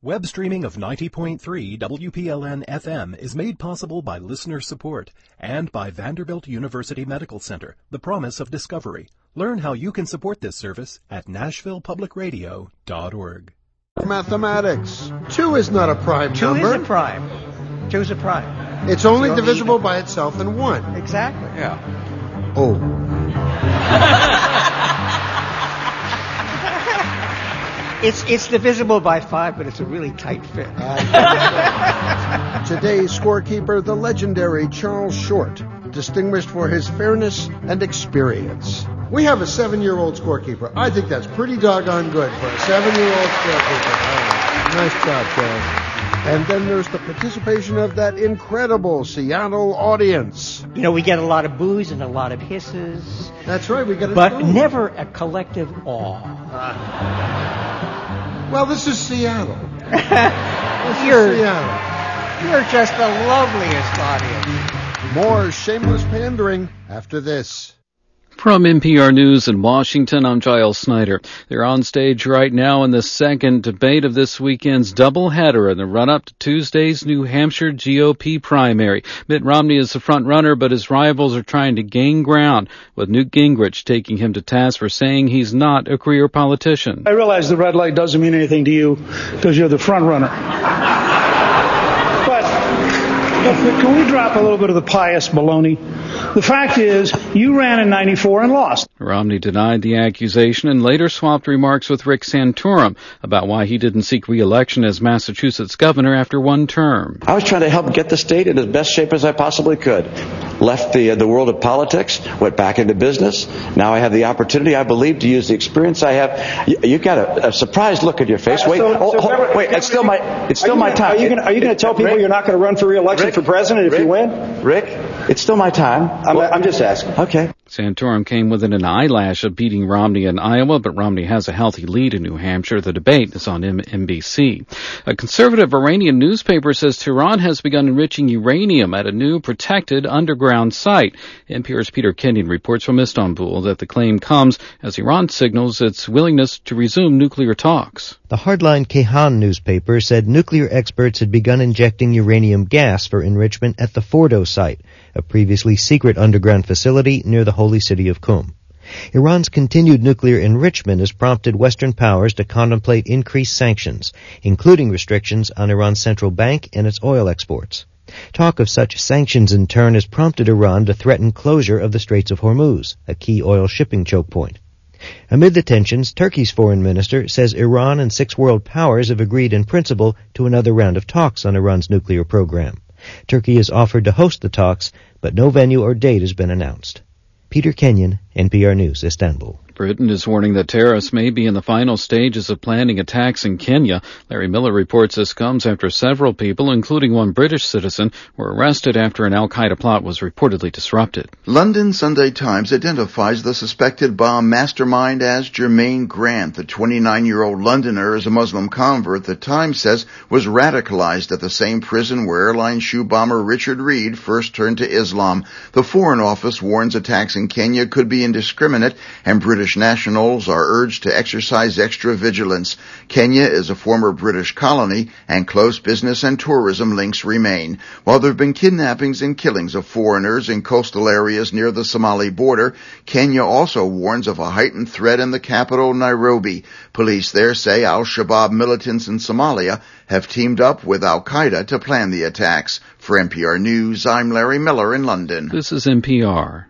Web streaming of 90.3 WPLN FM is made possible by listener support and by Vanderbilt University Medical Center, the promise of discovery. Learn how you can support this service at NashvillePublicRadio.org. Mathematics. 2 is not a prime number. 2 is a prime. 2 is a prime. It's only divisible by itself in 1. Exactly. Yeah. Oh. It's divisible by 5, but it's a really tight fit. Today's scorekeeper, the legendary Charles Short, distinguished for his fairness and experience. We have a 7-year-old scorekeeper. I think that's pretty doggone good for a 7-year-old scorekeeper. Nice job, Charles. And then there's the participation of that incredible Seattle audience. You know, we get a lot of boos and a lot of hisses. That's right, we get it. But never a collective awe. Well, this is Seattle. You're just the loveliest audience. More shameless pandering after this. From NPR News in Washington, I'm Giles Snyder. They're on stage right now in the second debate of this weekend's doubleheader in the run-up to Tuesday's New Hampshire GOP primary. Mitt Romney is the front runner, but his rivals are trying to gain ground, with Newt Gingrich taking him to task for saying he's not a career politician. I realize the red light doesn't mean anything to you because you're the front runner. But can we drop a little bit of the pious baloney? The fact is, you ran in 94 and lost. Romney denied the accusation and later swapped remarks with Rick Santorum about why he didn't seek re-election as Massachusetts governor after one term. I was trying to help get the state in as best shape as I possibly could. Left the world of politics, went back into business. Now I have the opportunity, I believe, to use the experience I have. You got a surprised look at your face. Wait, wait, it's still my time. Are you going to tell people you're not going to run for re-election for president if you win? Rick, it's still my time. I'm just asking. Okay. Santorum came within an eyelash of beating Romney in Iowa, but Romney has a healthy lead in New Hampshire. The debate is on NBC. A conservative Iranian newspaper says Tehran has begun enriching uranium at a new protected underground site. NPR's Peter Kenyon reports from Istanbul that the claim comes as Iran signals its willingness to resume nuclear talks. The hardline Kayhan newspaper said nuclear experts had begun injecting uranium gas for enrichment at the Fordo site, a previously secret underground facility near the holy city of Qum. Iran's continued nuclear enrichment has prompted Western powers to contemplate increased sanctions, including restrictions on Iran's central bank and its oil exports. Talk of such sanctions in turn has prompted Iran to threaten closure of the Straits of Hormuz, a key oil shipping choke point. Amid the tensions, Turkey's foreign minister says Iran and 6 world powers have agreed in principle to another round of talks on Iran's nuclear program. Turkey has offered to host the talks, but no venue or date has been announced. Peter Kenyon, NPR News, Istanbul. Britain is warning that terrorists may be in the final stages of planning attacks in Kenya. Larry Miller reports this comes after several people, including one British citizen, were arrested after an al-Qaeda plot was reportedly disrupted. London Sunday Times identifies the suspected bomb mastermind as Jermaine Grant. The 29-year-old Londoner is a Muslim convert the Times says was radicalized at the same prison where airline shoe bomber Richard Reed first turned to Islam. The Foreign Office warns attacks in Kenya could be indiscriminate, and British nationals are urged to exercise extra vigilance. Kenya is a former British colony, and close business and tourism links remain. While there have been kidnappings and killings of foreigners in coastal areas near the Somali border, Kenya also warns of a heightened threat in the capital, Nairobi. Police there say al-Shabaab militants in Somalia have teamed up with al-Qaeda to plan the attacks. For NPR News, I'm Larry Miller in London. This is NPR.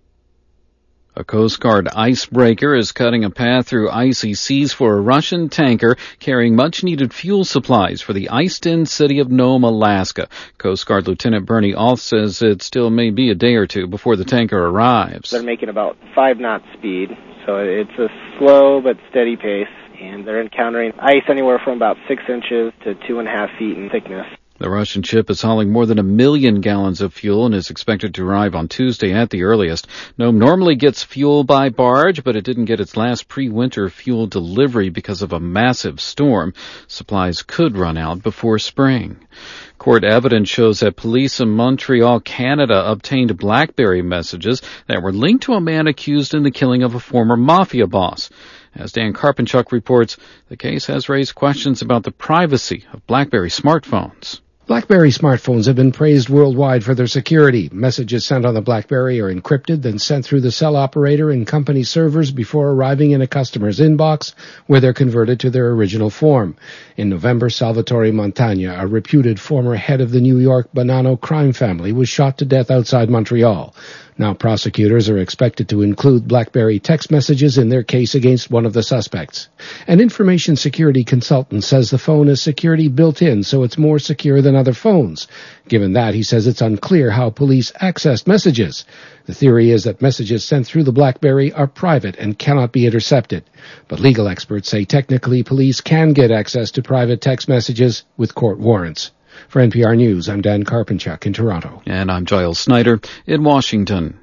A Coast Guard icebreaker is cutting a path through icy seas for a Russian tanker carrying much-needed fuel supplies for the iced-in city of Nome, Alaska. Coast Guard Lieutenant Bernie Alth says it still may be a day or two before the tanker arrives. They're making about 5 knot speed, so it's a slow but steady pace, and they're encountering ice anywhere from about 6 inches to 2.5 feet in thickness. The Russian ship is hauling more than 1 million gallons of fuel and is expected to arrive on Tuesday at the earliest. Nome normally gets fuel by barge, but it didn't get its last pre-winter fuel delivery because of a massive storm. Supplies could run out before spring. Court evidence shows that police in Montreal, Canada, obtained BlackBerry messages that were linked to a man accused in the killing of a former mafia boss. As Dan Karpinchuk reports, the case has raised questions about the privacy of BlackBerry smartphones. BlackBerry smartphones have been praised worldwide for their security. Messages sent on the BlackBerry are encrypted, then sent through the cell operator and company servers before arriving in a customer's inbox, where they're converted to their original form. In November, Salvatore Montagna, a reputed former head of the New York Bonanno crime family, was shot to death outside Montreal. Now prosecutors are expected to include BlackBerry text messages in their case against one of the suspects. An information security consultant says the phone has security built in, so it's more secure than other phones. Given that, he says it's unclear how police accessed messages. The theory is that messages sent through the BlackBerry are private and cannot be intercepted. But legal experts say technically police can get access to private text messages with court warrants. For NPR News, I'm Dan Karpinchuk in Toronto. And I'm Giles Snyder in Washington.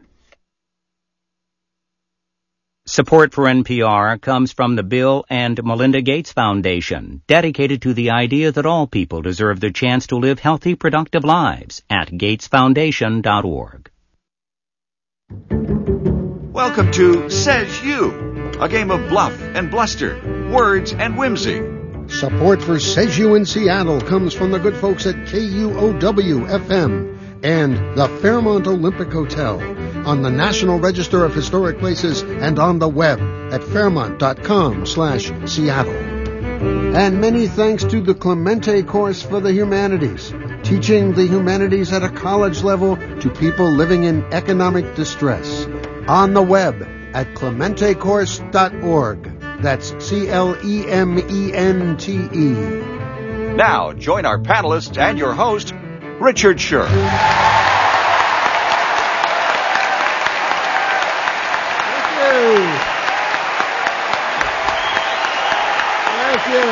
Support for NPR comes from the Bill and Melinda Gates Foundation, dedicated to the idea that all people deserve the chance to live healthy, productive lives at gatesfoundation.org. Welcome to Says You, a game of bluff and bluster, words and whimsy. Support for Says You in Seattle comes from the good folks at KUOW-FM and the Fairmont Olympic Hotel, on the National Register of Historic Places and on the web at fairmont.com/Seattle. And many thanks to the Clemente Course for the Humanities, teaching the humanities at a college level to people living in economic distress. On the web at clementecourse.org. That's CLEMENTE. Now, join our panelists and your host, Richard Scher. Thank you.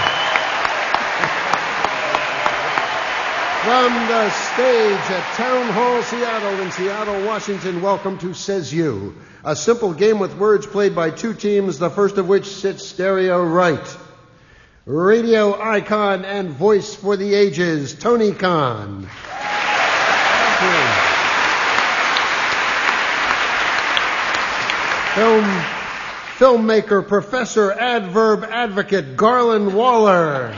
From the stage at Town Hall Seattle in Seattle, Washington, welcome to Says You, a simple game with words played by two teams, the first of which sits stereo right. Radio icon and voice for the ages, Tony Khan. Filmmaker, professor, adverb advocate, Garland Waller.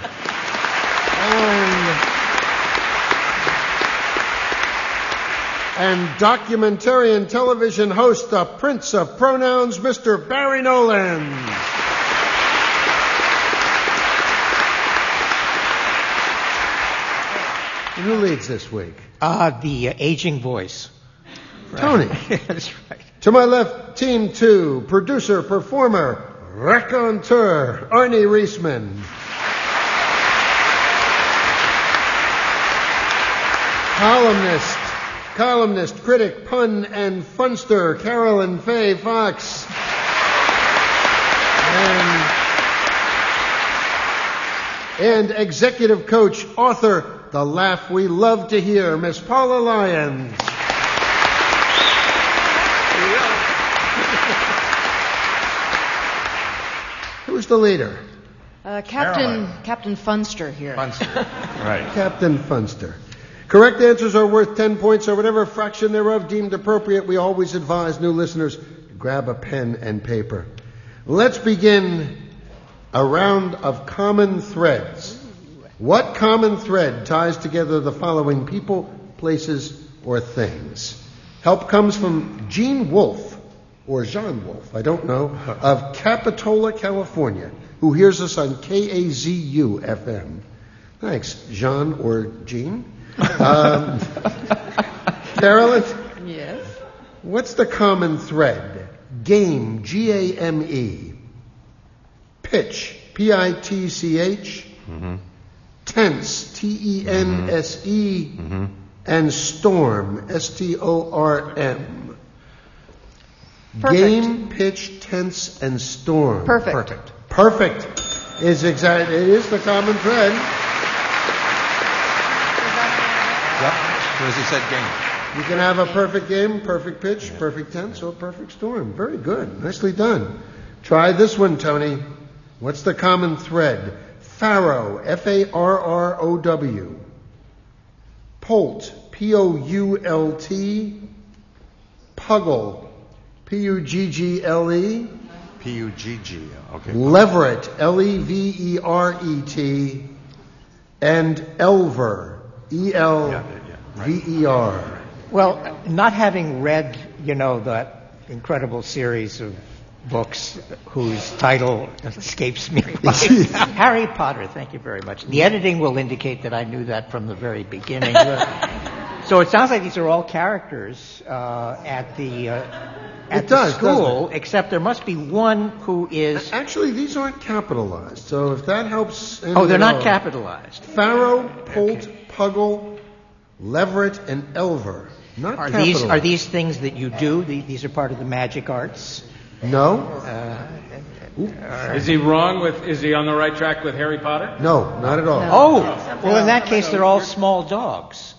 And documentarian television host, the Prince of Pronouns, Mr. Barry Nolan. Who leads this week? The aging voice. Tony. That's right. To my left, Team 2, producer, performer, raconteur, Arnie Reisman. Columnist, critic, pun, and funster, Carolyn Faye Fox. And executive coach, author, the laugh we love to hear, Miss Paula Lyons. Who's the leader? Captain Funster here. Right. Captain Funster. Correct answers are worth 10 points or whatever fraction thereof deemed appropriate. We always advise new listeners to grab a pen and paper. Let's begin a round of common threads. What common thread ties together the following people, places, or things? Help comes from Gene Wolfe, or Jean Wolfe, I don't know, of Capitola, California, who hears us on KAZU FM. Thanks, Jean or Gene. Carolyn? Yes? What's the common thread? Game, G-A-M-E. Pitch, P-I-T-C-H. Mm-hmm. Tense, T-E-N-S-E. Mm-hmm. And storm, S-T-O-R-M. Perfect. Game, pitch, tense, and storm. Perfect. Is exact. It is the common thread. Yep. Because he said game. You can have a perfect game, perfect pitch, perfect tense, or perfect storm. Very good. Nicely done. Try this one, Tony. What's the common thread? Farrow, F-A-R-R-O-W. Poult, P-O-U-L-T. Puggle, P-U-G-G-L-E. P-U-G-G. Okay. Leveret, Leveret, and Elver, Elver. Well, not having read, that incredible series of books whose title escapes me. Harry Potter, thank you very much. The editing will indicate that I knew that from the very beginning. So it sounds like these are all characters at the school, except there must be one who is... Actually, these aren't capitalized, so if that helps... they're not capitalized. Pharaoh, Polt, Puggle, Leveret, and Elver. Not capitalized. Are these things that you do? These are part of the magic arts? No. Is he is he on the right track with Harry Potter? No, not at all. No. Oh, well, in that case, they're all small dogs.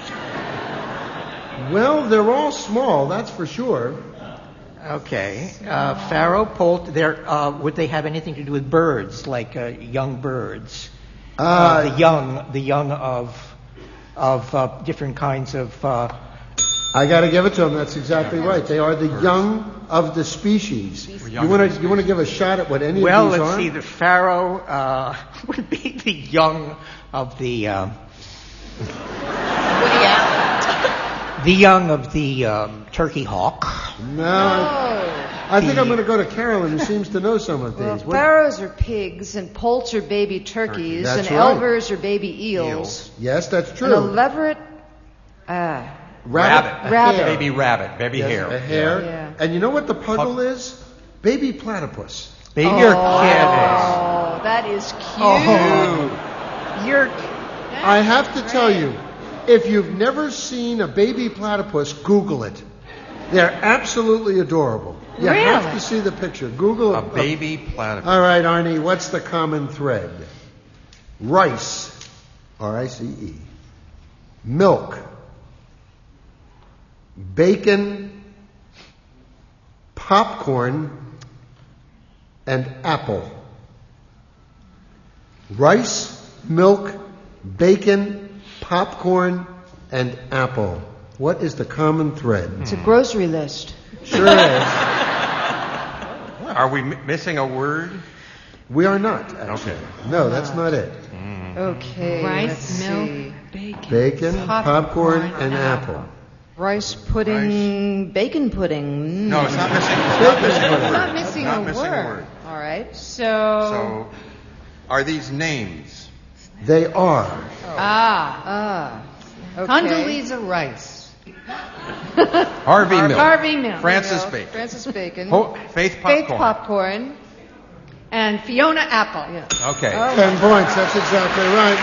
Well, they're all small, that's for sure. Okay. Pharaoh, Polt, would they have anything to do with birds, like young birds? The young of different kinds of... I got to give it to them. That's exactly right. They are the young of the species. You want to give a shot at what any of these are? Well, let's see. The Pharaoh would be the young of the... the young of the turkey hawk. No. I think I'm going to go to Carolyn, who seems to know some of these. Well, pharaohs are pigs, and poults are baby turkeys, and elvers are baby eels. Yes, that's true. And a leveret... Rabbit. Baby rabbit. Baby hare. A hare. Yeah. And you know what the puggle is? Baby platypus. Baby, you're kidding. Oh, that is cute. I have to tell you, if you've never seen a baby platypus, Google it. They're absolutely adorable. You have to see the picture. Google a baby platypus. All right, Arnie, what's the common thread? Rice, R-I-C-E. Milk. Bacon, popcorn, and apple. Rice, milk, bacon, popcorn, and apple. What is the common thread? It's a grocery list. Sure is. Are we missing a word? We are not, actually. Okay. No, that's not it. Okay. Rice, milk, bacon, popcorn, and apple. Rice pudding, bacon pudding. No, it's not missing. It's not missing a word. All right. So are these names? They are. Okay. Condoleezza Rice. Harvey Milk. Harvey Milk. Francis Bacon. Francis Bacon. Faith Popcorn. Faith Popcorn. And Fiona Apple. Yeah. Okay. 10 points. That's exactly right.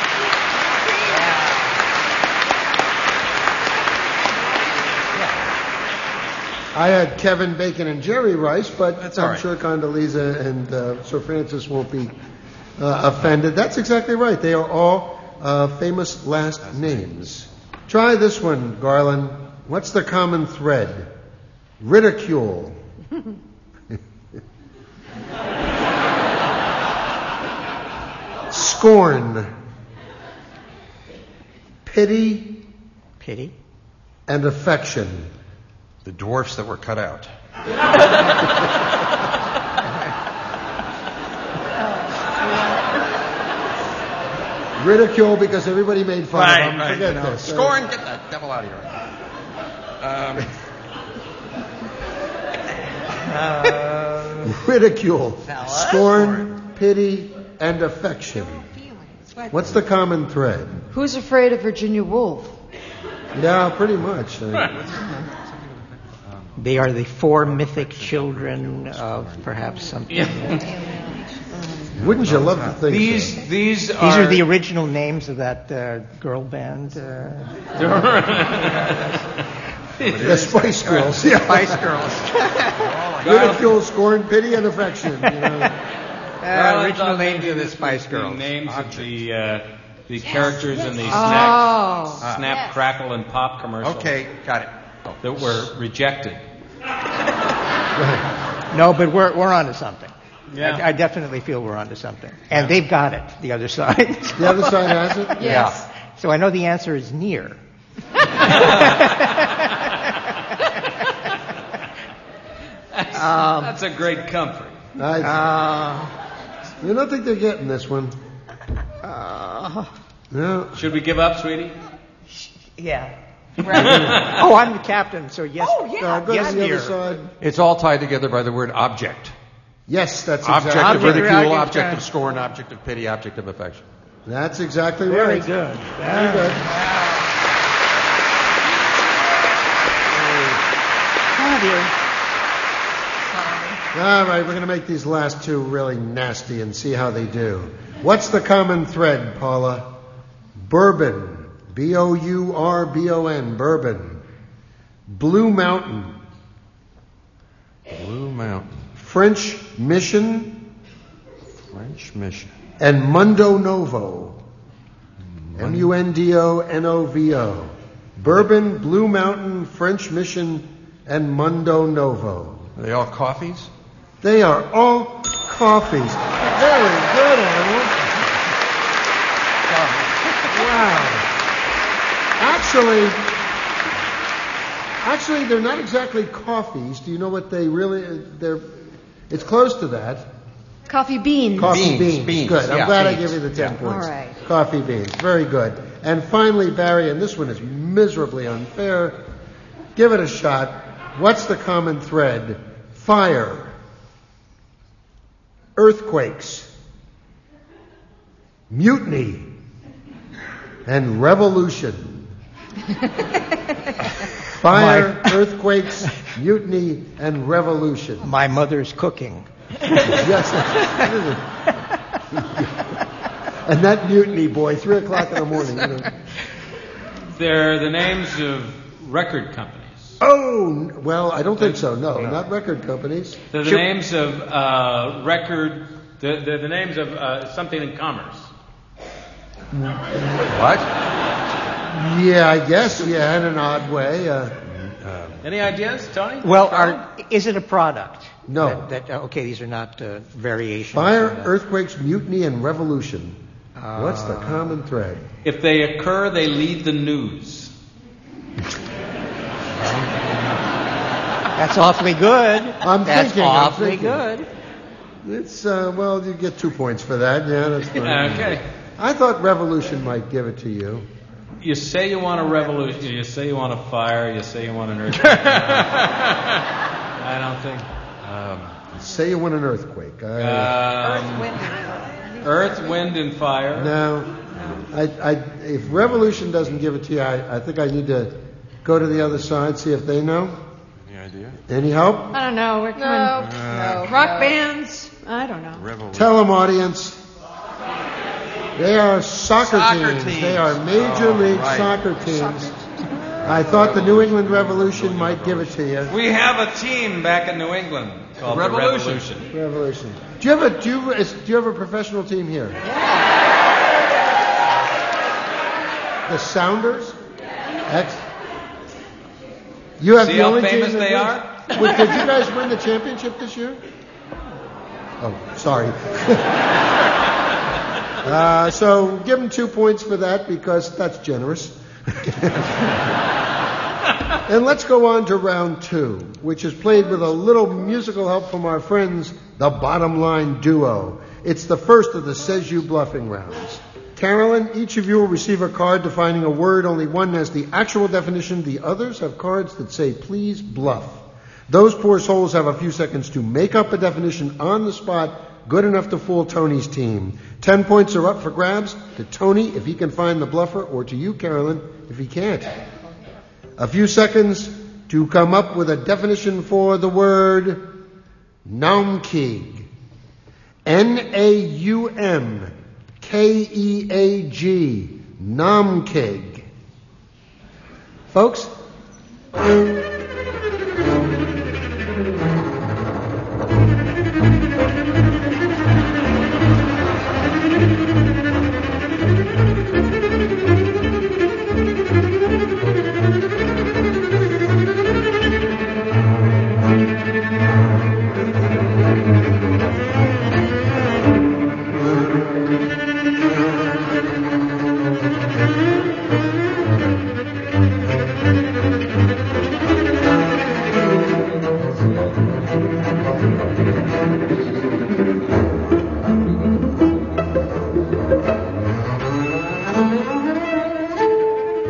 I had Kevin Bacon and Jerry Rice, but I'm sure Condoleezza and Sir Francis won't be offended. That's exactly right. They are all famous last names. Try this one, Garland. What's the common thread? Ridicule. Scorn. Pity. And affection. The dwarfs that were cut out. Ridicule because everybody made fun of them. Forget this. Scorn, get that devil out of here. Ridicule, scorn, pity, and affection. What's the common thread? Who's afraid of Virginia Woolf? Yeah, pretty much. They are the four mythic children of perhaps something. Wouldn't you love to think these are the original names of that girl band? The Spice Girls. The Spice Girls. Ridicule, scorn, pity, and affection. Original names of the Spice Girls. The names of the characters in the Snap, Crackle, and Pop commercials. Okay, got it. That were rejected. No, but we're onto something. Yeah. I definitely feel we're onto something. And they've got it, the other side. The other side has it? Yes. Yeah. So I know the answer is near. That's a great comfort. You don't think they're getting this one? No. Should we give up, sweetie? Yeah. Right. Oh, I'm the captain, so yes. Oh, yeah. Go yes, to the dear. other side. It's all tied together by the word object. Yes, that's Object exactly of ridicule, Object, object of scorn, object of pity, object of affection. That's exactly Very right. good. Very good. All right, we're going to make these last two really nasty and see how they do. What's the common thread, Paula? Bourbon. B-O-U-R-B-O-N. Bourbon. Blue Mountain. Blue Mountain. French Mission. French Mission. And Mundo Novo. M-U-N-D-O-N-O-V-O. Bourbon, Blue Mountain, French Mission, and Mundo Novo. Are they all coffees? They are all coffees. Very good, Arnold. Wow. Actually, they're not exactly coffees. Do you know what they're? It's close to that. Coffee beans. Coffee beans. Good. I'm glad I beans. gave you the 10 points. All right. Coffee beans. Very good. And finally, Barry, and this one is miserably unfair. Give it a shot. What's the common thread? Fire. Earthquakes. Mutiny. And revolution. Fire, earthquakes, mutiny, and revolution. My mother's cooking. Yes. And that mutiny, boy, 3 o'clock in the morning. You know. They're the names of record companies. Oh, well, I don't think so. No, not record companies. They're the names of record. They're the names of something in commerce. What? Yeah, I guess. Yeah, in an odd way. Any ideas, Tony? Well, is it a product? No. Okay, these are not variations. Fire, earthquakes, mutiny, and revolution. What's the common thread? If they occur, they lead the news. That's awfully good. That's awfully good. It's, well, you get 2 points for that. Yeah, that's fine. Okay. I thought revolution might give it to you. You say you want a revolution, you say you want a fire, you say you want an earthquake. I don't think. Say you want an earthquake. Earth, wind, and fire. No. If revolution doesn't give it to you, I think I need to go to the other side, see if they know. Any idea? Any help? I don't know. We're coming. No. Rock bands. I don't know. Revolution. Tell them, audience. They are soccer teams. They are major league soccer teams. I thought the New England Revolution might give it to you. We have a team back in New England called the Revolution. Revolution. Do you have a professional team here? The Sounders? You have See the how only famous team they are? Did you guys win the championship this year? Oh, sorry. So give them 2 points for that because that's generous. And let's go on to round 2, which is played with a little musical help from our friends, the Bottom Line Duo. It's the first of the Says You Bluffing rounds. Carolyn, each of you will receive a card defining a word. Only one has the actual definition. The others have cards that say, please bluff. Those poor souls have a few seconds to make up a definition on the spot, good enough to fool Tony's team. 10 points are up for grabs to Tony if he can find the bluffer, or to you, Carolyn, if he can't. A few seconds to come up with a definition for the word Naumkeag. N-A-U-M-K-E-A-G. Naumkeag. Folks?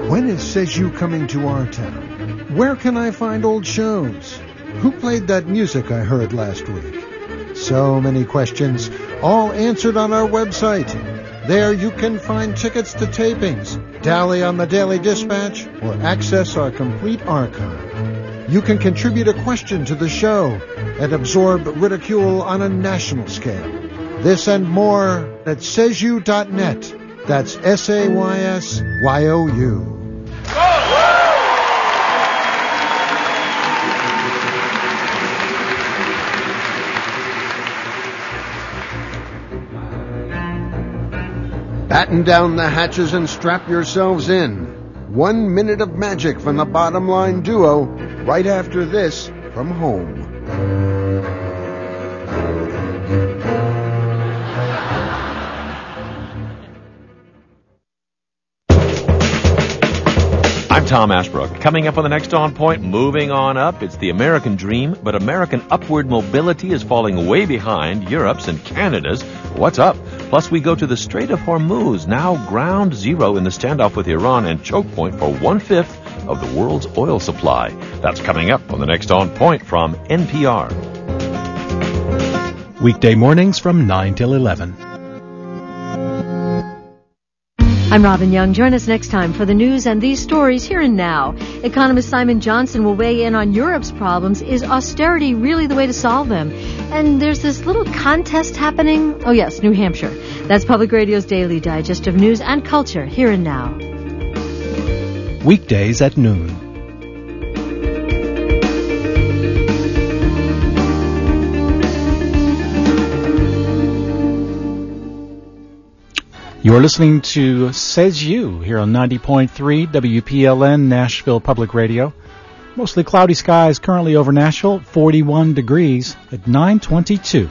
When is Says You coming to our town? Where can I find old shows? Who played that music I heard last week? So many questions, all answered on our website. There you can find tickets to tapings, dally on the Daily Dispatch, or access our complete archive. You can contribute a question to the show and absorb ridicule on a national scale. This and more at saysyou.net. That's SAYSYOU. Batten down the hatches and strap yourselves in. 1 minute of magic from the Bottom Line Duo right after this from home. I'm Tom Ashbrook. Coming up on the next On Point, moving on up, it's the American dream, but American upward mobility is falling way behind Europe's and Canada's. What's up? Plus, we go to the Strait of Hormuz, now ground zero in the standoff with Iran and choke point for 1/5 of the world's oil supply. That's coming up on the next On Point from NPR. Weekday mornings from 9 till 11. I'm Robin Young. Join us next time for the news and these stories here and now. Economist Simon Johnson will weigh in on Europe's problems. Is austerity really the way to solve them? And there's this little contest happening. Oh, yes, New Hampshire. That's Public Radio's daily digest of news and culture here and now. Weekdays at noon. You're listening to Says You here on 90.3 WPLN Nashville Public Radio. Mostly cloudy skies currently over Nashville, 41 degrees at 9:22.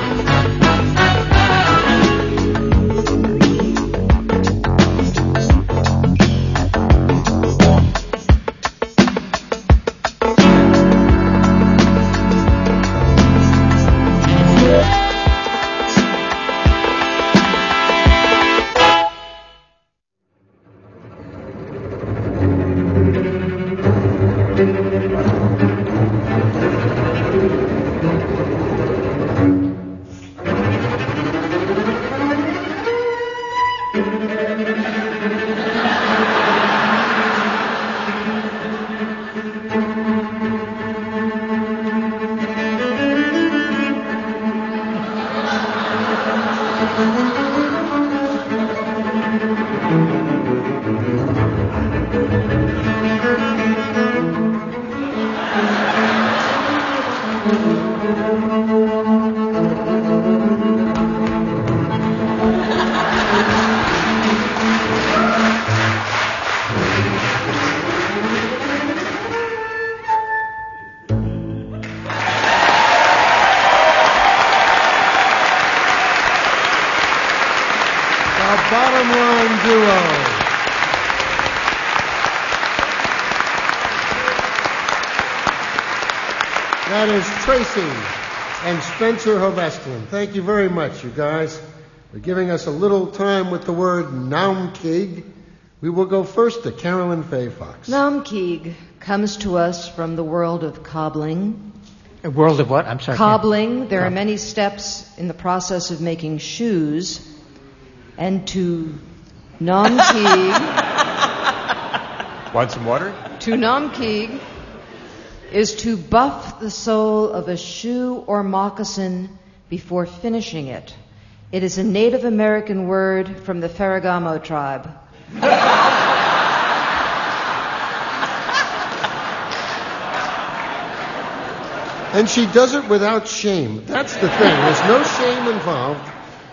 That is Tracy and Spencer Hovestland. Thank you very much, you guys, for giving us a little time with the word Naumkeag. We will go first to Carolyn Faye Fox. Naumkeag comes to us from the world of cobbling. A world of what? I'm sorry. Cobbling. There are many steps in the process of making shoes. And to Naumkeag... Want some water? To Naumkeag is to buff the sole of a shoe or moccasin before finishing it. It is a Native American word from the Ferragamo tribe. And she does it without shame. That's the thing. There's no shame involved.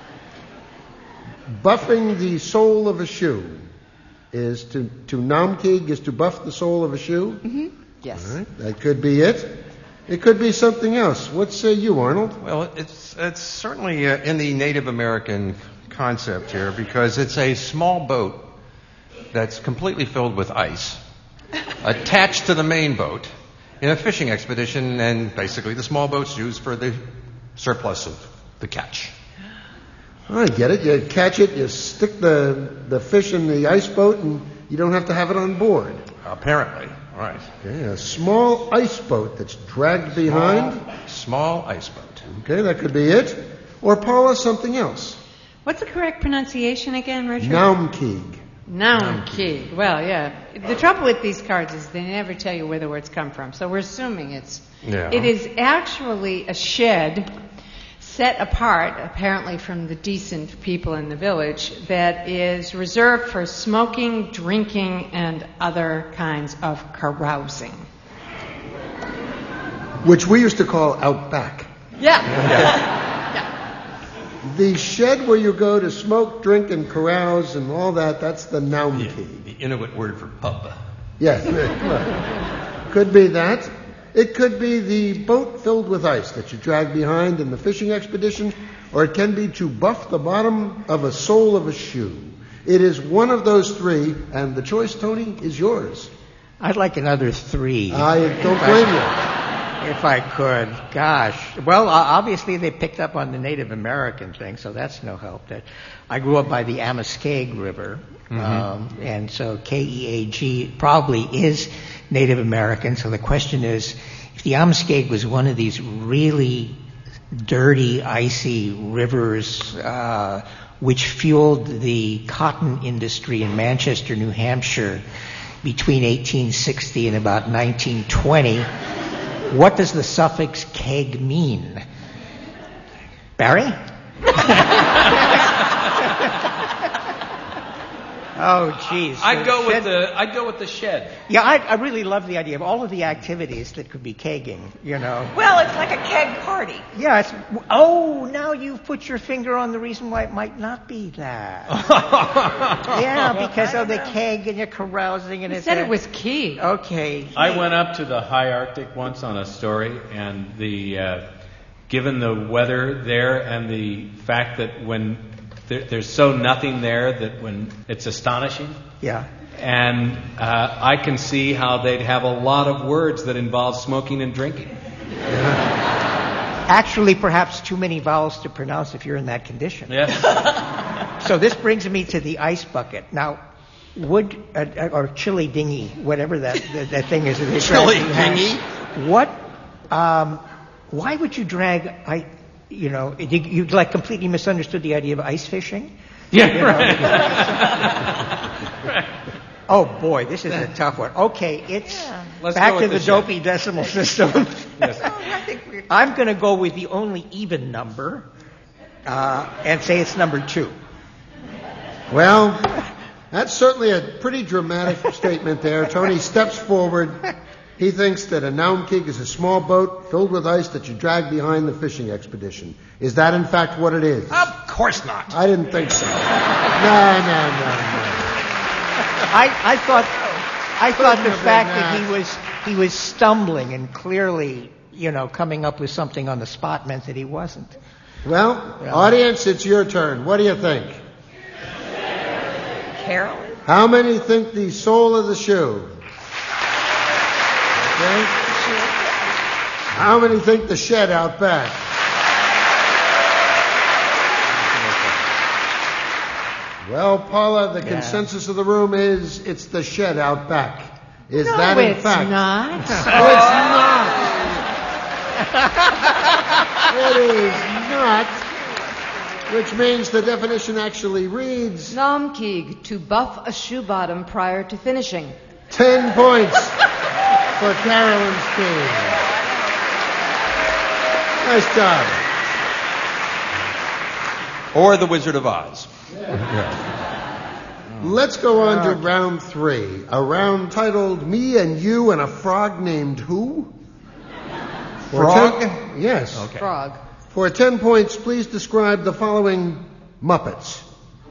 Buffing the sole of a shoe is to Naumkeag is to buff the sole of a shoe? Mm-hmm. Yes. All right. That could be it. It could be something else. What say you, Arnold? Well, it's certainly in the Native American concept here, because it's a small boat that's completely filled with ice attached to the main boat in a fishing expedition, and basically the small boat's used for the surplus of the catch. I get it. You catch it, you stick the fish in the ice boat, and You don't have to have it on board. Apparently. All right. Okay, a small ice boat that's dragged behind. Small ice boat. Okay, that could be it. Or, Paula, something else. What's the correct pronunciation again, Richard? Naumkeag. Naumkeag. Well, yeah. The trouble with these cards is they never tell you where the words come from. So we're assuming it is actually a shed set apart, apparently from the decent people in the village, that is reserved for smoking, drinking, and other kinds of carousing. Which we used to call out back. Yeah. The shed where you go to smoke, drink, and carouse and all that, that's the Naumkeag. The Inuit word for pub. Yes. Could be that. It could be the boat filled with ice that you drag behind in the fishing expedition, or it can be to buff the bottom of a sole of a shoe. It is one of those three, and the choice, Tony, is yours. I'd like another 3. I don't blame you. If I could. Gosh. Well, obviously they picked up on the Native American thing, so that's no help. I grew up by the Amoskeag River, and so Keag probably is Native American. So the question is, if the Amoskeag was one of these really dirty, icy rivers which fueled the cotton industry in Manchester, New Hampshire between 1860 and about 1920, what does the suffix keg mean? Barry? Oh, geez. I'd go with the shed. Yeah, I really love the idea of all of the activities that could be kegging, you know. Well, it's like a keg party. Yeah, now you've put your finger on the reason why it might not be that. Yeah, because of the keg and you're carousing and You said it was key. Okay. I went up to the high Arctic once on a story, and given the weather there and the fact that when there's so nothing there that when it's astonishing. Yeah. And I can see how they'd have a lot of words that involve smoking and drinking. Actually, perhaps too many vowels to pronounce if you're in that condition. Yes. So this brings me to the ice bucket. Now, would or chili dinghy, whatever that thing is. Chili dinghy. What? Why would you drag? You like completely misunderstood the idea of ice fishing. Yeah. Right. Oh boy, this is a tough one. Okay, it's back to the dopey decimal system. Yes. I'm going to go with the only even number and say it's number 2. Well, that's certainly a pretty dramatic statement there. Tony steps forward. He thinks that a Naumkeag is a small boat filled with ice that you drag behind the fishing expedition. Is that in fact what it is? Of course not. I didn't think so. No. I thought the fact that he was stumbling and clearly, coming up with something on the spot meant that he wasn't. Well, audience, it's your turn. What do you think? Carolyn? How many think the sole of the shoe? Okay. How many think the shed out back? Well, Paula, the consensus of the room is it's the shed out back. Is that in fact? Not. No, it's not. It is not. Which means the definition actually reads Naumkeag, to buff a shoe bottom prior to finishing. 10 points for Carolyn's team. Nice job. Or the Wizard of Oz. Let's go on to round 3. A round titled Me and You and a Frog Named Who? Frog? Yes. Okay. Frog. For 10 points, please describe the following Muppets.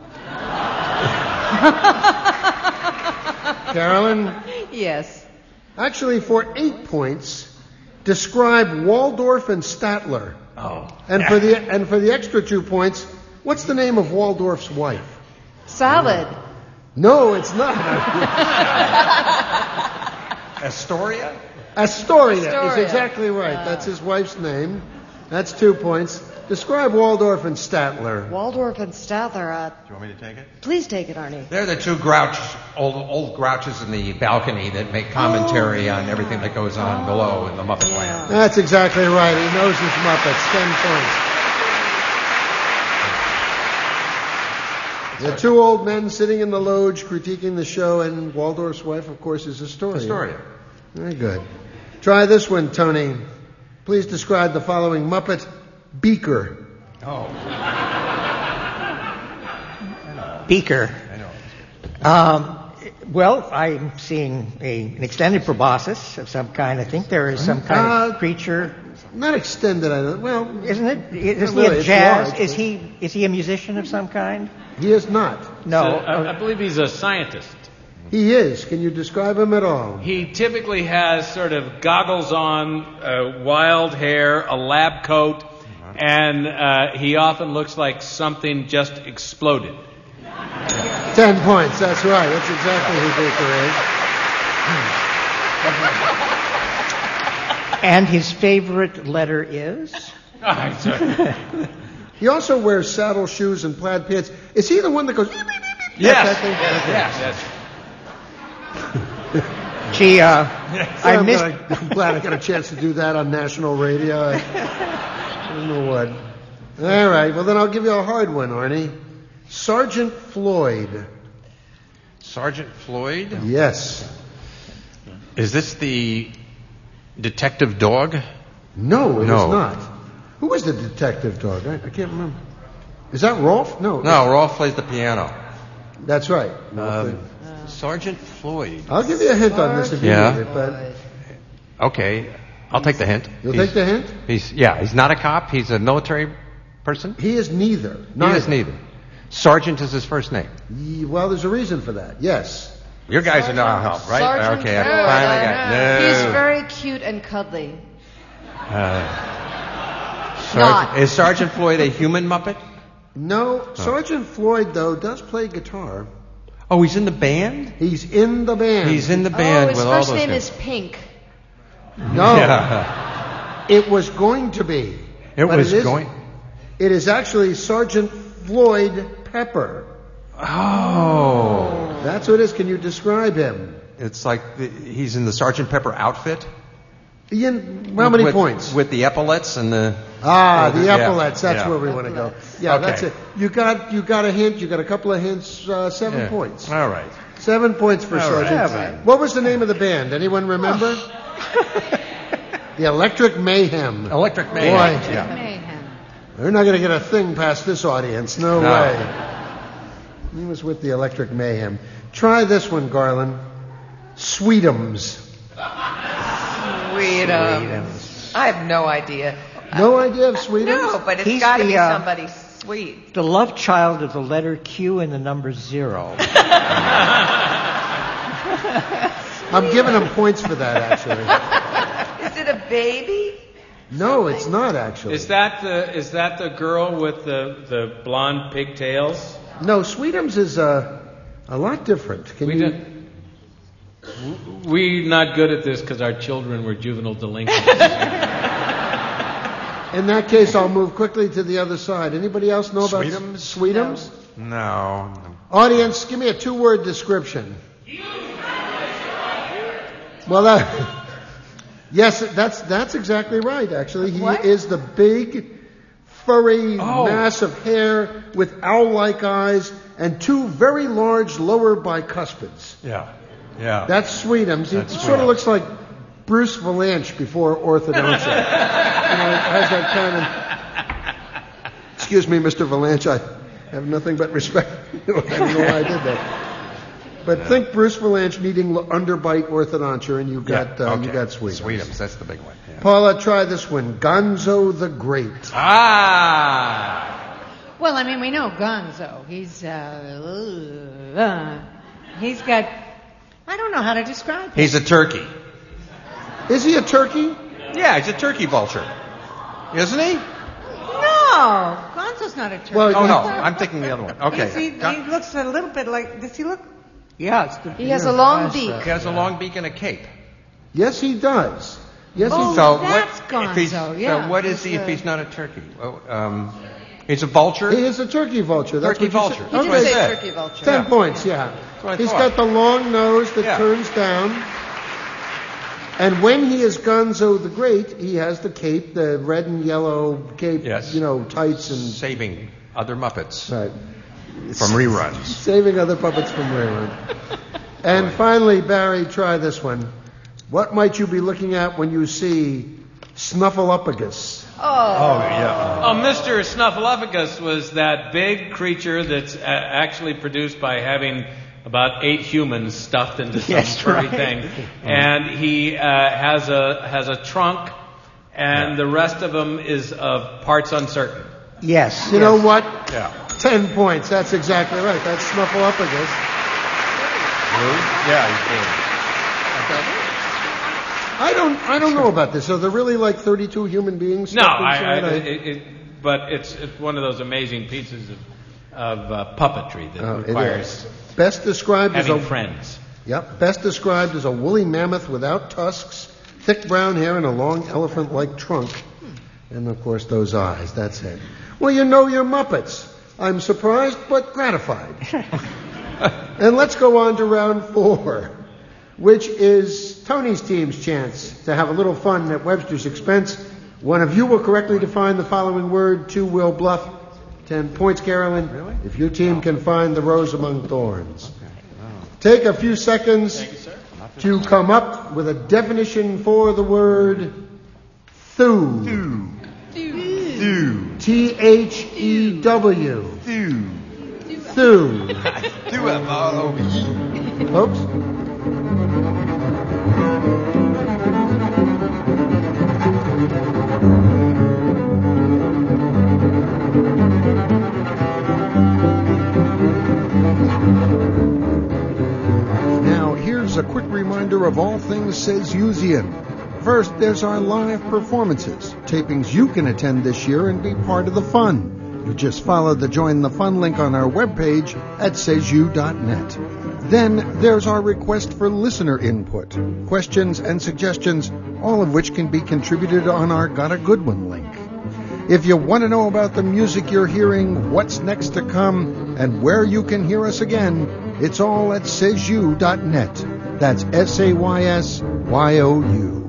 Carolyn? Yes. Actually, for 8 points, describe Waldorf and Statler. Oh. And for the extra 2 points, what's the name of Waldorf's wife? Salad. No, it's not. Astoria? Astoria is exactly right. That's his wife's name. That's 2 points. Describe Waldorf and Statler. Waldorf and Statler. Do you want me to take it? Please take it, Arnie. They're the two old grouches in the balcony that make commentary on everything that goes on below in the Muppet Land. That's exactly right. He knows his Muppets. 10 points. The two old men sitting in the loge critiquing the show, and Waldorf's wife, of course, is Astoria. Very good. Try this one, Tony. Please describe the following Muppet beaker. Beaker. Well, I'm seeing an extended proboscis of some kind. I think there is some kind of creature. Not extended. Well, isn't it? Is he a jazz? Large, is he a musician of some kind? He is not. No. I believe he's a scientist. He is. Can you describe him at all? He typically has sort of goggles on, wild hair, a lab coat, and he often looks like something just exploded. 10 points. That's right. That's exactly who Baker is. And his favorite letter is? He also wears saddle shoes and plaid pants. Is he the one that goes? Yes. Gee, I'm glad I got a chance to do that on national radio. I don't know what. All right. Well, then I'll give you a hard one, Arnie. Sergeant Floyd. Sergeant Floyd? Yes. Is this the detective dog? No, it is not. Who is the detective dog? I can't remember. Is that Rolf? No, Rolf plays the piano. That's right. Sergeant Floyd. I'll give you a hint on this if you need it. But okay, I'll take the hint. You'll take the hint? He's not a cop. He's a military person. He is neither. He is neither. Sergeant is his first name. Well, there's a reason for that. Yes. You guys are not help, right? Sergeant okay, I finally got it. He's very cute and cuddly. Is Sergeant Floyd a human Muppet? No. Sergeant Floyd, though, does play guitar. Oh, he's in the band? He's in the band. He's in the band with all those his first name guys. is Pink. No. It was going to be. It is actually Sergeant Floyd Pepper. Oh. That's what it is. Can you describe him? It's like he's in the Sergeant Pepper outfit. How many points? With the epaulets and the... the epaulets. That's where we want to go. Yeah, okay. That's it. You got a hint. You got a couple of hints. 7 points. All right. 7 points for Sergeant. Right. What was the name of the band? Anyone remember? The Electric Mayhem. Electric Mayhem. Boy, Mayhem. They're not going to get a thing past this audience. No way. He was with the Electric Mayhem. Try this one, Garland. Sweetums. Sweetums. I have no idea. No idea of Sweetums? No, but it's got to be somebody sweet. The love child of the letter Q and the number 0. I'm giving him points for that, actually. Is it a baby? No, it's not, actually. Is that the girl with the blonde pigtails? No, Sweetums is a lot different. We're not good at this because our children were juvenile delinquents. In that case, I'll move quickly to the other side. Anybody else know about Sweetums? No. Audience, give me a 2-word description. Well, yes, that's exactly right, actually. He is the big, furry mass of hair with owl-like eyes and 2 very large lower bicuspids. Yeah. That's Sweetums. He sort of looks like Bruce Valanche before orthodontia. Has that kind of... Excuse me, Mr. Valanche, I have nothing but respect. I don't know why I did that. But think Bruce Valanche needing underbite orthodonture, and you got Sweetums. Sweetums, that's the big one. Yeah. Paula, try this one. Gonzo the Great. Well, I mean, we know Gonzo. He's got... I don't know how to describe him. He's a turkey. Is he a turkey? Yeah, he's a turkey vulture. Isn't he? No, Gonzo's not a turkey. Well, I'm thinking the other one. Okay. He looks a little bit like... Does he look... He has a long beak. He has a long beak and a cape. Yes, he does. Yes, oh, so that's Gonzo, yeah. So what is he if he's not a turkey? Well, he's a vulture? He is a turkey vulture. That's turkey what you vulture. said. He Okay. did say turkey vulture. 10 points, yeah. He's got the long nose that turns down. And when he is Gonzo the Great, he has the cape, the red and yellow cape, tights and... Saving other Muppets. Right. From reruns. Saving other puppets from reruns. And finally, Barry, try this one. What might you be looking at when you see Snuffleupagus? yeah. Oh, Mr. Snuffleupagus was that big creature that's actually produced by having about 8 humans stuffed into some furry thing, and he has a trunk, and the rest of him is of parts uncertain. Yes. You know what? Yeah. 10 points. That's exactly right. That's Snuffleupagus. Yeah. I don't know about this. Are there really like 32 human beings? No, but it's one of those amazing pieces of puppetry that requires best described having as friends. Yep. Best described as a woolly mammoth without tusks, thick brown hair, and a long elephant-like trunk. And of course, those eyes. That's it. Well, you know your Muppets. I'm surprised but gratified. And let's go on to round 4, which is Tony's team's chance to have a little fun at Webster's expense. One of you will correctly define the following word, 2 will bluff. 10 points, Carolyn. Really? If your team can find the rose among thorns. Take a few seconds to come up with a definition for the word thew. T-H-E-W. Thew. Folks? Now, here's a quick reminder of all things Sezeusian. First, there's our live performances, tapings you can attend this year and be part of the fun. You just follow the Join the Fun link on our webpage at seizu.net. Then there's our request for listener input, questions and suggestions, all of which can be contributed on our Got a Good One link. If you want to know about the music you're hearing, what's next to come, and where you can hear us again, it's all at seizu.net. That's SAYSYOU.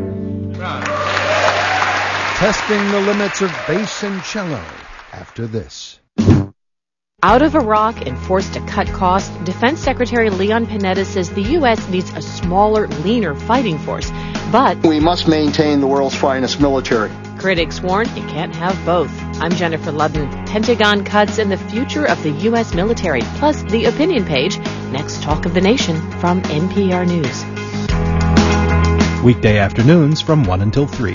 Testing the limits of bass and cello after this. Out of Iraq and forced to cut costs, Defense Secretary Leon Panetta says the U.S. needs a smaller, leaner fighting force. But we must maintain the world's finest military. Critics warn you can't have both. I'm Jennifer Ludden. Pentagon cuts and the future of the U.S. military, plus the opinion page. Next Talk of the Nation from NPR News. Weekday afternoons from 1 until 3.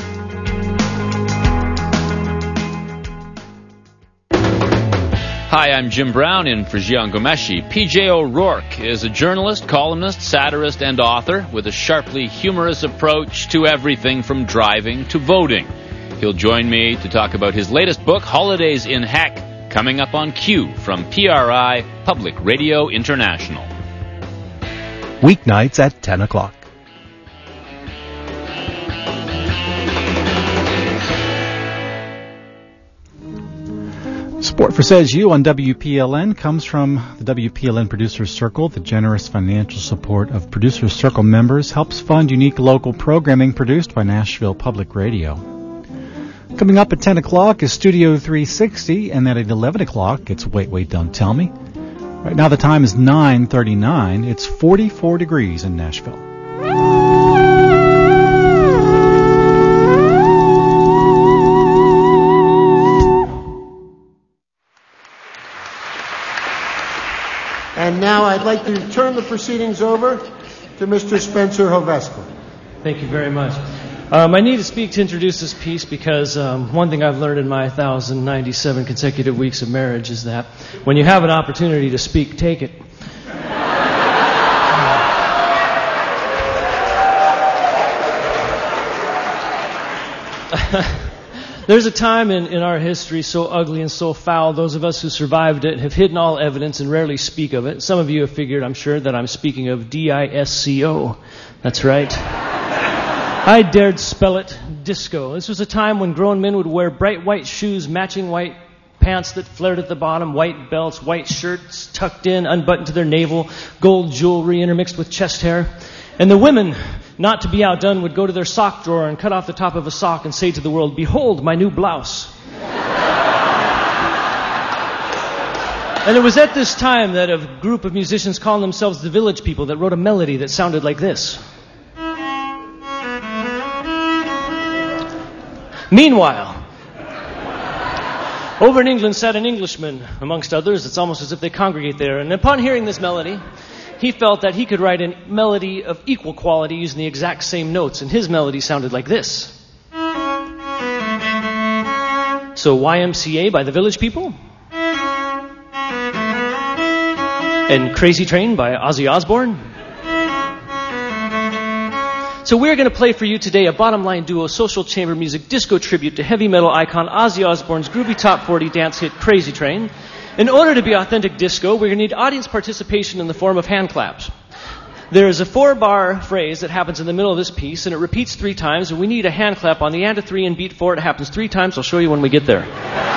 Hi, I'm Jim Brown in for Jian Ghomeshi. P.J. O'Rourke is a journalist, columnist, satirist, and author with a sharply humorous approach to everything from driving to voting. He'll join me to talk about his latest book, Holidays in Heck, coming up on Q from PRI, Public Radio International. Weeknights at 10 o'clock. Support for Says You on WPLN comes from the WPLN Producers Circle. The generous financial support of Producers Circle members helps fund unique local programming produced by Nashville Public Radio. Coming up at 10 o'clock is Studio 360, and then at 11 o'clock it's Wait, Don't Tell Me. Right now the time is 9:39. It's 44 degrees in Nashville. And now I'd like to turn the proceedings over to Mr. Spencer Hovesky. Thank you very much. I need to speak to introduce this piece because one thing I've learned in my 1,097 consecutive weeks of marriage is that when you have an opportunity to speak, take it. There's a time in our history so ugly and so foul, those of us who survived it have hidden all evidence and rarely speak of it. Some of you have figured, I'm sure, that I'm speaking of DISCO. That's right. I dared spell it, disco. This was a time when grown men would wear bright white shoes, matching white pants that flared at the bottom, white belts, white shirts tucked in, unbuttoned to their navel, gold jewelry intermixed with chest hair. And the women, not to be outdone, would go to their sock drawer and cut off the top of a sock and say to the world, "Behold, my new blouse." And it was at this time that a group of musicians calling themselves the Village People that wrote a melody that sounded like this. Meanwhile, over in England sat an Englishman, amongst others. It's almost as if they congregate there. And upon hearing this melody, he felt that he could write a melody of equal quality using the exact same notes. And his melody sounded like this. So YMCA by the Village People. And Crazy Train by Ozzy Osbourne. So we're going to play for you today a bottom line duo social chamber music disco tribute to heavy metal icon Ozzy Osbourne's groovy top 40 dance hit Crazy Train. In order to be authentic disco, we're going to need audience participation in the form of hand claps. There is a 4-bar phrase that happens in the middle of this piece, and it repeats 3 times, and we need a hand clap on the and to 3 and beat 4. It happens 3 times. I'll show you when we get there.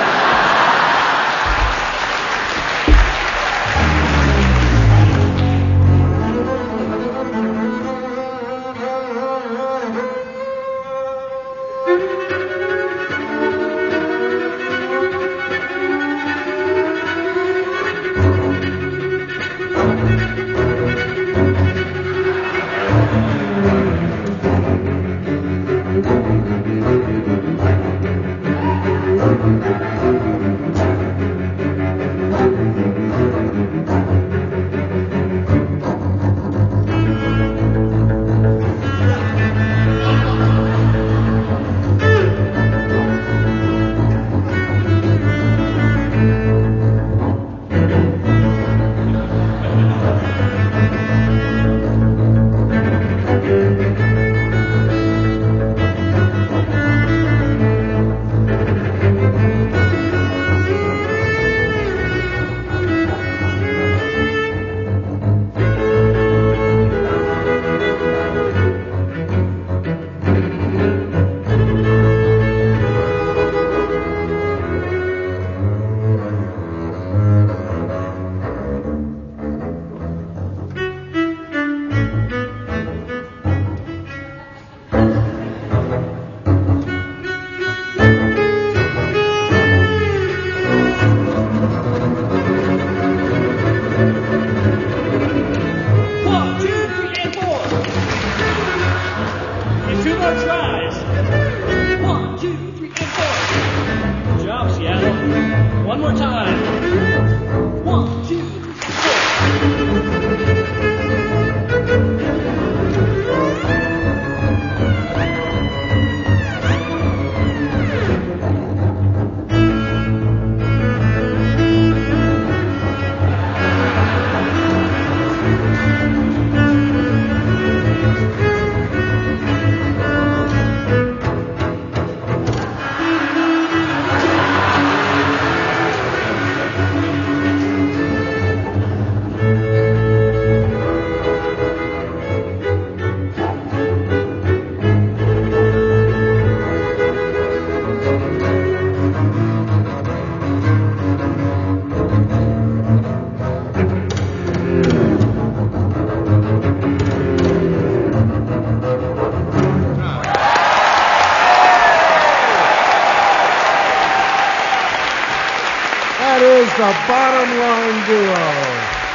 The Bottom Line Duo.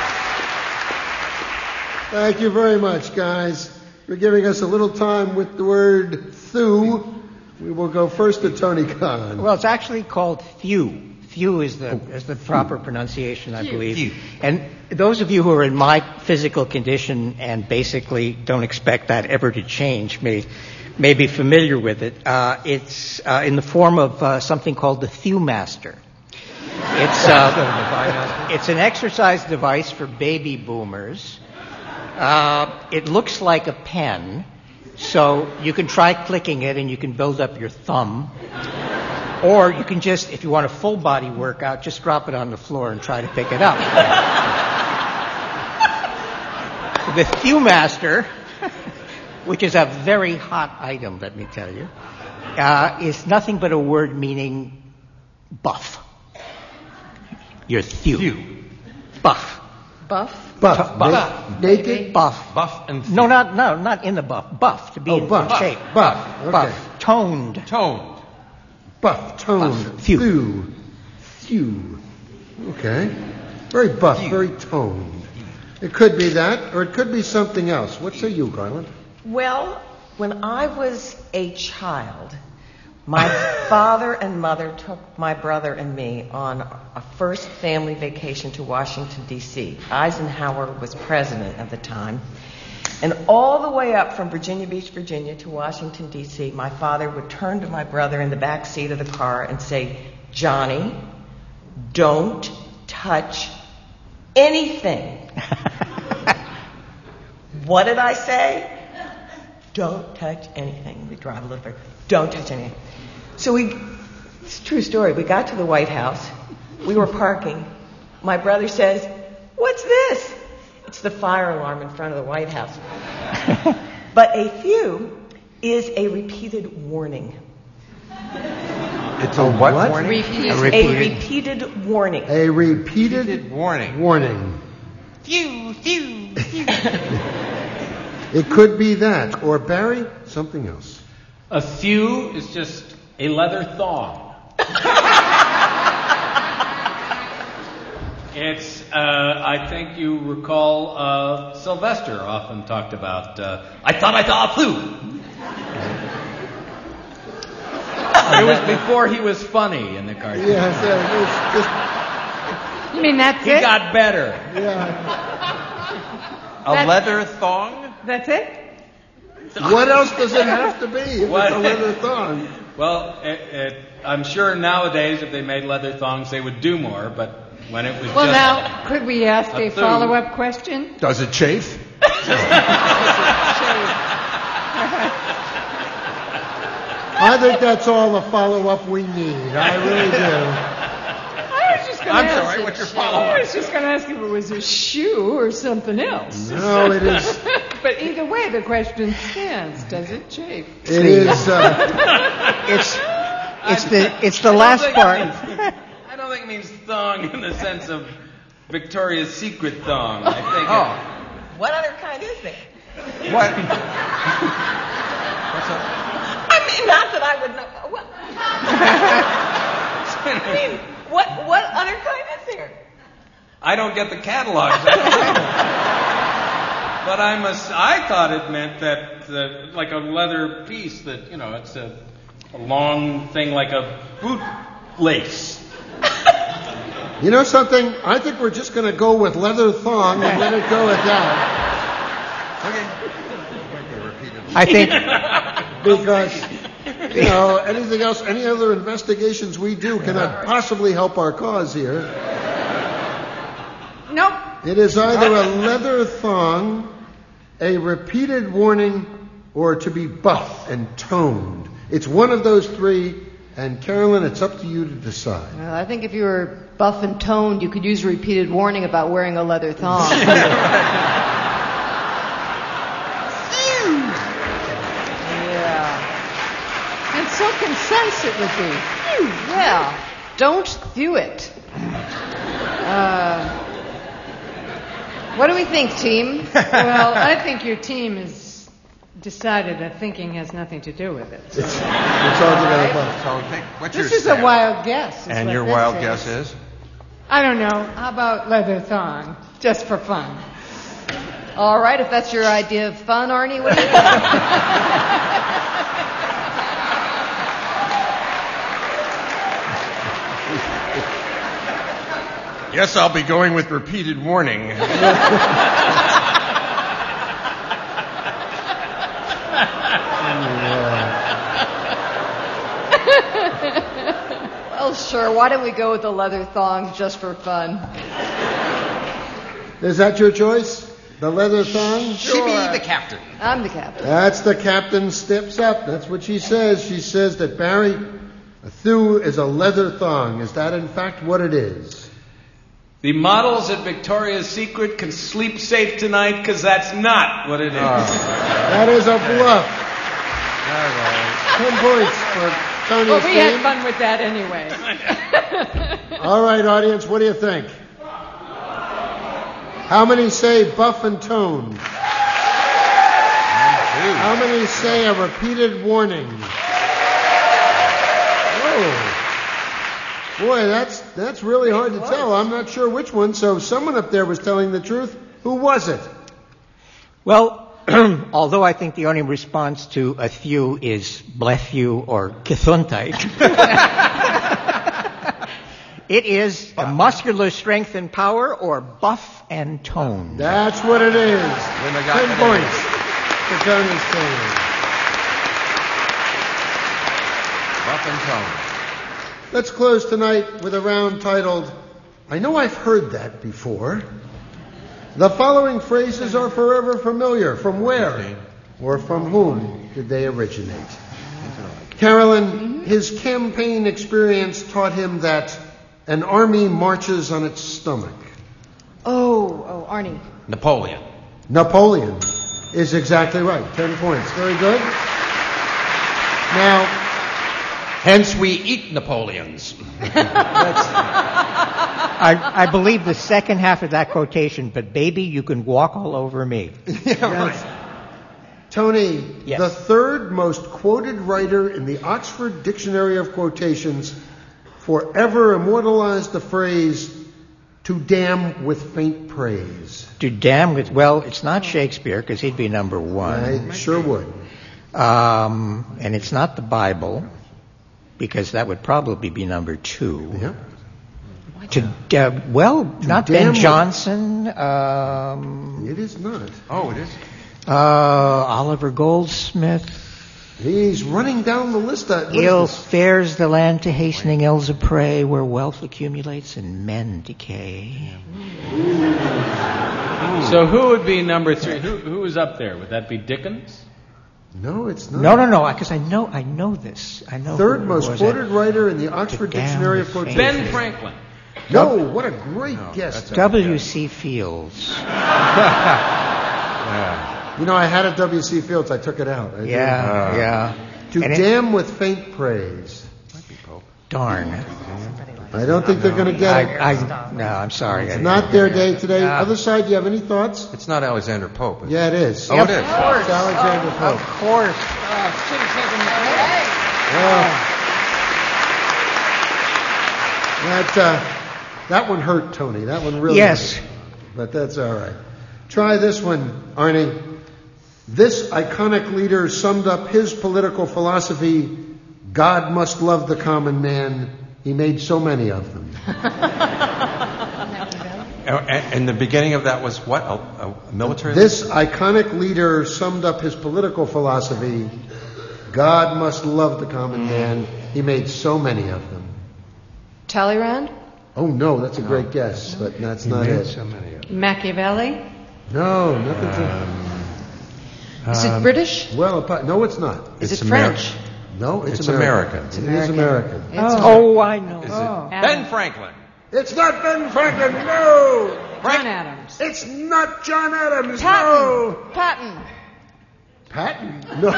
Thank you very much, guys, for giving us a little time with the word "thu." We will go first to Tony Khan. Well, it's actually called "few." Few is the proper pronunciation, I believe. Few. And those of you who are in my physical condition and basically don't expect that ever to change may be familiar with it. It's in the form of something called the Viewmaster. It's an exercise device for baby boomers. It looks like a pen, so you can try clicking it and you can build up your thumb. Or you can just, if you want a full body workout, just drop it on the floor and try to pick it up. The Viewmaster which is a very hot item, let me tell you, is nothing but a word meaning buff. You're thew. Buff. Buff? Buff. Naked? Buff. Buff and thew. No, not in the buff. Buff, to be in buff. shape. Buff. Okay. Buff. Toned. Buff. Toned. Buff. Thew. Okay. Very buff, very toned. It could be that, or it could be something else. What say you, Garland? Well, when I was a child, my father and mother took my brother and me on a first family vacation to Washington, D.C. Eisenhower was president at the time. And all the way up from Virginia Beach, Virginia to Washington, D.C., my father would turn to my brother in the back seat of the car and say, "Johnny, don't touch anything." What did I say? Don't touch anything. We drive a little bit. Don't touch anything. So it's a true story. We got to the White House. We were parking. My brother says, "What's this?" It's the fire alarm in front of the White House. But a thew is a repeated warning. It's a what warning? A repeated warning. A repeated warning. Thew. It could be that. Or, Barry, something else. A thew is just a leather thong. It's, I think you recall, Sylvester often talked about, I thought I saw a flu. It was before he was funny in the cartoon. Yes, it was just... You mean that's he it? got better. Yeah. A leather thong? That's it? What else does it have to be if it's a leather thong? Well, I'm sure nowadays if they made leather thongs they would do more, but when it was well, just now, could we ask a follow-up question? Does it chafe? I think that's all the follow-up we need. I really do. I was just going to ask if it was a shoe or something else. No, it is. But either way, the question stands. Does it chafe? It is. It's the last part. I don't think it means thong in the sense of Victoria's Secret thong. I think. What other kind is there? What? I mean, not that I would know. What? I mean, what other kind is there? I don't get the catalogs. But I thought it meant that like a leather piece that, it's a long thing like a boot lace. You know something? I think we're just going to go with leather thong and let it go at that. I think because, anything else, any other investigations we do cannot possibly help our cause here. Nope. It is either a leather thong, a repeated warning, or to be buff and toned. It's one of those three, and Carolyn, it's up to you to decide. Well, I think if you were buff and toned, you could use a repeated warning about wearing a leather thong. So concise it would be. Yeah. Don't do it. What do we think, team? Well, I think your team has decided that thinking has nothing to do with it. So. It's all together. What's your this is a wild guess. And your wild guess is? I don't know. How about leather thong? Just for fun. All right, if that's your idea of fun, Arnie, what do you think? Yes, I'll be going with repeated warning. Well, sure. Why don't we go with the leather thongs just for fun? Is that your choice? The leather thong? Sure. She be the captain. I'm the captain. That's the captain steps up. That's what she says. She says that, Barry, a thew is a leather thong. Is that in fact what it is? The models at Victoria's Secret can sleep safe tonight because that's not what it is. That is a bluff. All right. 10 points for Tony's Well, we team. had fun with that anyway. All right, audience, what do you think? How many say Buff and Tone? How many say a repeated warning? Oh. Boy, that's really hard to tell. I'm not sure which one, so someone up there was telling the truth. Who was it? Well, although I think the only response to a few is bless you or gesundheit, it is muscular strength and power or buff and tone. That's what it is. 10 points for Tony's team. Buff and tone. Let's close tonight with a round titled, I Know I've Heard That Before. The following phrases are forever familiar. From where or from whom did they originate? Carolyn, his campaign experience taught him that an army marches on its stomach. Oh, Arnie. Napoleon. Napoleon is exactly right. 10 points. Very good. Now, hence we eat Napoleons. I believe the second half of that quotation, but baby, you can walk all over me. Yeah, right. Tony, yes. The third most quoted writer in the Oxford Dictionary of Quotations forever immortalized the phrase, to damn with faint praise. To damn with, well, it's not Shakespeare, because he'd be number one. I sure would. And it's not the Bible, because that would probably be number two. Yeah. Not Ben Jonson. It is not. Oh, it is? Oliver Goldsmith. He's running down the list. Ill fares the land to hastening ills of prey, where wealth accumulates and men decay. So who would be number three? Who is up there? Would that be Dickens? No, it's not. No, because I know this. I know. Third most quoted writer in the Oxford Dictionary of Quotations. Ben Franklin. No, what a great guess. W.C. Fields. You know, I had a W.C. Fields. I took it out. Yeah. To damn with faint praise. Darn. I don't think they're going to get it. No, I'm sorry. It's not their day today. Other side, do you have any thoughts? It's not Alexander Pope. Yeah, it is. Oh, it is. It's Alexander Pope. Of course. That one hurt, Tony. That one really hurt. But that's all right. Try this one, Arnie. This iconic leader summed up his political philosophy, God must love the common man. He made so many of them. And the beginning of that was what? A military? This iconic leader summed up his political philosophy, God must love the common man. He made so many of them. Talleyrand? Oh, no, that's a great guess, but that's not it. So many of them. Machiavelli? No, nothing to... Is it British? Well, no, it's not. Is it French? No, it's American. It is American. I know. Is it Ben Franklin? It's not Ben Franklin, no! John Adams. It's not John Adams, Patton. no! Patton. Patton? No.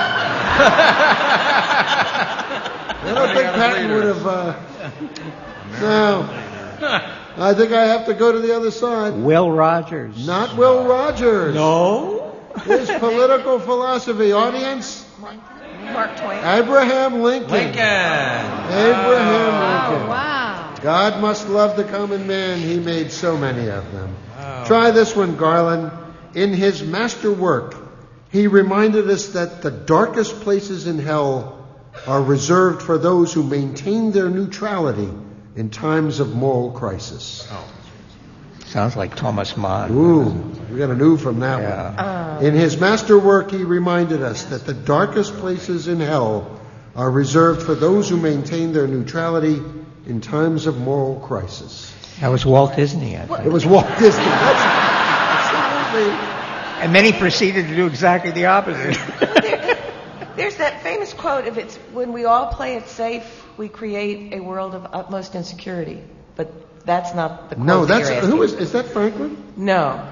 I don't think Patton would have... No. I think I have to go to the other side. Will Rogers. Not Will Rogers. No. His political philosophy. Audience? Mark Twain. Abraham Lincoln. Abraham Lincoln. Wow. God must love the common man. He made so many of them. Wow. Try this one, Garland. In his master work, he reminded us that the darkest places in hell are reserved for those who maintain their neutrality in times of moral crisis. Sounds like Thomas Mann. Ooh, we got an ooh from that one. In his master work, he reminded us that the darkest places in hell are reserved for those who maintain their neutrality in times of moral crisis. That was Walt Disney, I think. It was Walt Disney. Absolutely. And then he proceeded to do exactly the opposite. There's that famous quote, if it's when we all play it safe, we create a world of utmost insecurity. But that's not the quote. No, is that Franklin? No.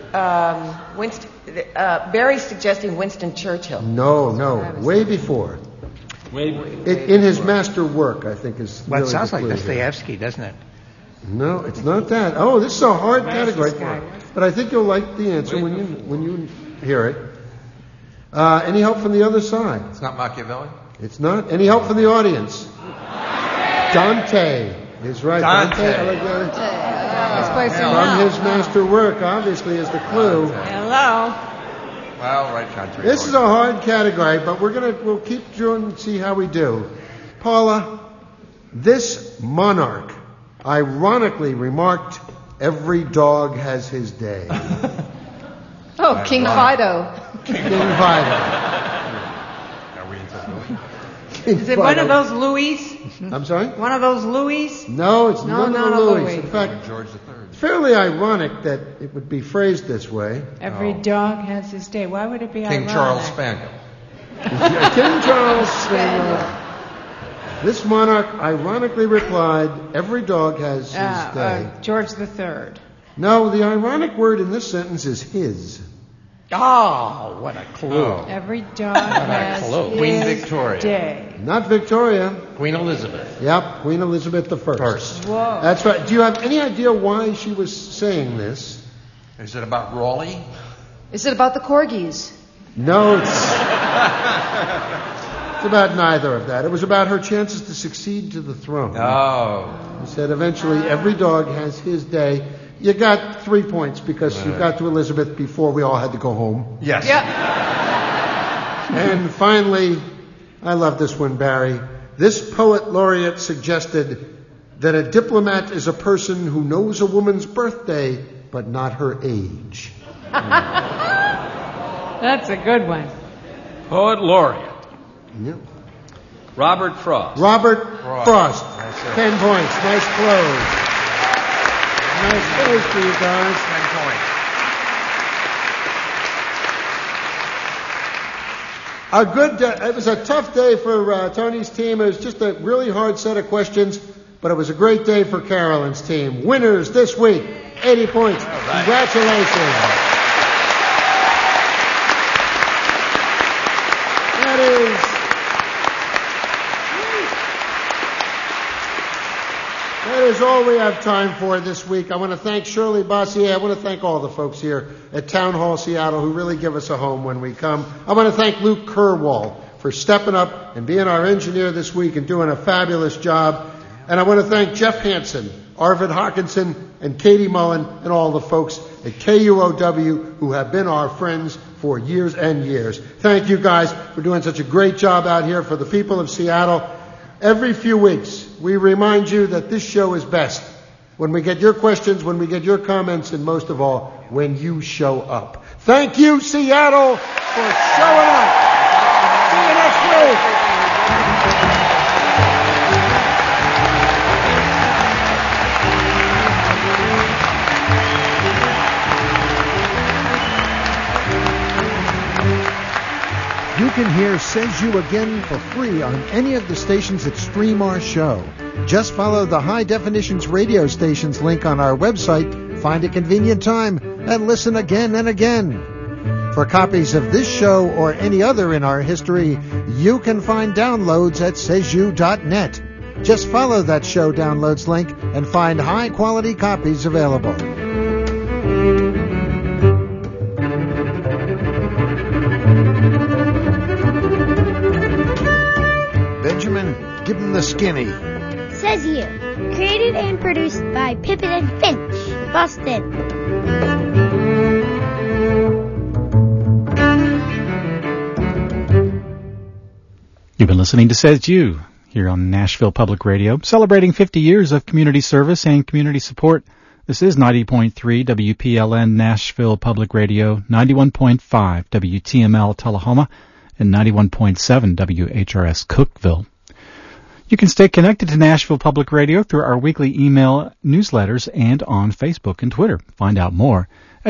Barry's suggesting Winston Churchill. No, way before. In his master work, I think is. Well, really it sounds like here. Dostoevsky, doesn't it? No, it's not that. Oh, this is a hard category, but I think you'll like the answer when you hear it. Any help from the other side? It's not Machiavelli? It's not. Any help from the audience? Dante is right. Dante Alighieri. From his master work, obviously, is the clue. Hello. Well, right, John. This is a hard category, but we'll keep doing and see how we do. Paula, this monarch ironically remarked, "Every dog has his day." Oh, King Fido. King Fido. Is it one of those Louis? I'm sorry? One of those Louis? No, it's none of the Louis. In Louis. fact, George III. it's fairly ironic that it would be phrased this way. Every dog has his day. Why would it be King ironic? Charles Spaniel. King Charles Spaniel. This monarch ironically replied, "Every dog has his day." George III. No, the ironic word in this sentence is his. Oh, what a clue. Every dog has his Queen Victoria. day. Not Victoria. Queen Elizabeth. Yep, Queen Elizabeth I. Whoa. That's right. Do you have any idea why she was saying this? Is it about Raleigh? Is it about the corgis? No, it's about neither of that. It was about her chances to succeed to the throne. Oh. He said eventually every dog has his day. You got 3 points because you got to Elizabeth before we all had to go home. Yes. Yep. And finally, I love this one, Barry. This poet laureate suggested that a diplomat is a person who knows a woman's birthday, but not her age. That's a good one. Poet laureate. Yep. Robert Frost. Robert Frost. 10 points. Nice close. Nice close for you guys. 10 points. It was a tough day for Tony's team. It was just a really hard set of questions, but it was a great day for Carolyn's team. Winners this week, 80 points. Right. Congratulations. That is all we have time for this week. I want to thank Shirley Bossier. I want to thank all the folks here at Town Hall Seattle who really give us a home when we come. I want to thank Luke Kerwall for stepping up and being our engineer this week and doing a fabulous job. And I want to thank Jeff Hansen, Arvid Hawkinson, and Katie Mullen, and all the folks at KUOW who have been our friends for years and years. Thank you guys for doing such a great job out here for the people of Seattle. Every few weeks, we remind you that this show is best when we get your questions, when we get your comments, and most of all, when you show up. Thank you, Seattle, for showing up. See you next week. You can hear Says You Again for free on any of the stations that stream our show. Just follow the High Definitions radio stations link on our website, find a convenient time, and listen again and again. For copies of this show or any other in our history, you can find downloads at saysyou.net. Just follow that show downloads link and find high-quality copies available. Benjamin, give him the skinny. Says You. Created and produced by Pippin and Finch, Boston. You've been listening to Says You here on Nashville Public Radio, celebrating 50 years of community service and community support. This is 90.3 WPLN Nashville Public Radio, 91.5 WTML Tullahoma, and 91.7 WHRS Cookeville. You can stay connected to Nashville Public Radio through our weekly email newsletters and on Facebook and Twitter. Find out more at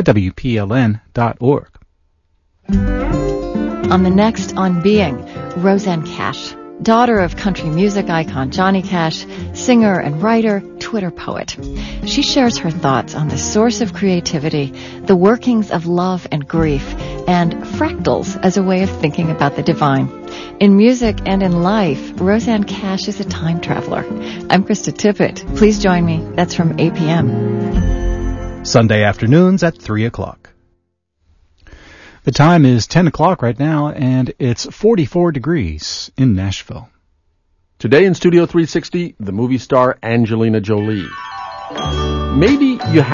WPLN.org. On the next On Being, Roseanne Cash. daughter of country music icon Johnny Cash, singer and writer, Twitter poet. She shares her thoughts on the source of creativity, the workings of love and grief, and fractals as a way of thinking about the divine. In music and in life, Rosanne Cash is a time traveler. I'm Krista Tippett. Please join me. That's from 8 p.m. Sunday afternoons at 3 o'clock. The time is 10 o'clock right now, and it's 44 degrees in Nashville. Today in Studio 360, the movie star Angelina Jolie. Maybe you have